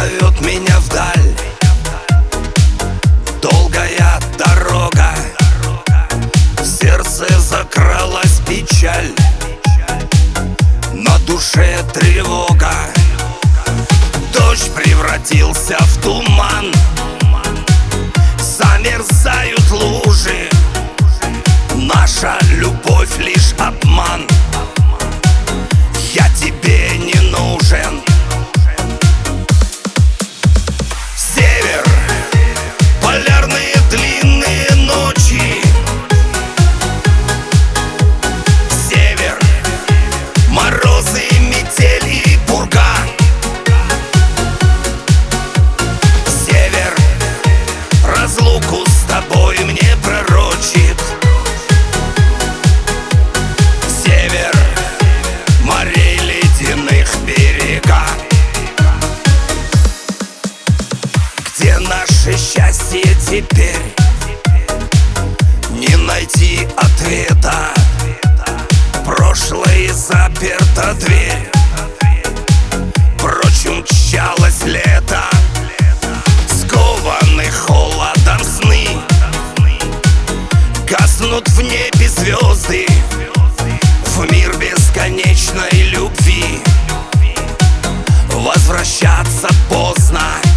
зовет меня вдаль. Долгая дорога, в сердце закралась печаль, на душе тревога. Дождь превратился в туман, замерзают лужи. Наша любовь лишь обман. Я тебе не нужен. Север, полярные длинные ночи. Север, морозы, метель и пурга. Север, разлуку с тобой мне пророчит. Север, морей ледяных берега. Где наше счастье теперь? Не найти ответа. Прошлое заперта дверь, прочь умчалось лето. Скованы холодом сны, гаснут в небе звезды. В мир бесконечной любви возвращаться поздно.